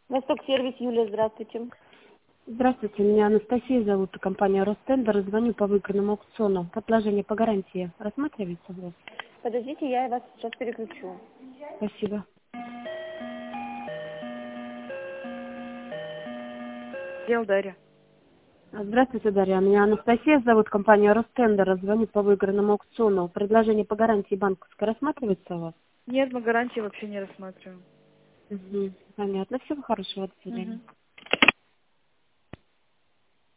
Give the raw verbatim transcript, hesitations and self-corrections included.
Восток сервис, Юлия, здравствуйте. Здравствуйте, меня Анастасия зовут, компания Ростендер. Звоню по выигранному аукциону. Предложение по гарантии рассматривается у вас? Подождите, я вас сейчас переключу. Спасибо. Дел Дарья. Здравствуйте, Дарья. Меня Анастасия зовут, компания Ростендер. Звоню по выигранному аукциону. Предложение по гарантии банковской рассматривается у вас? Нет, мы гарантии вообще не рассматриваем. Угу. Понятно. Всего хорошего. До свидания. Мгм.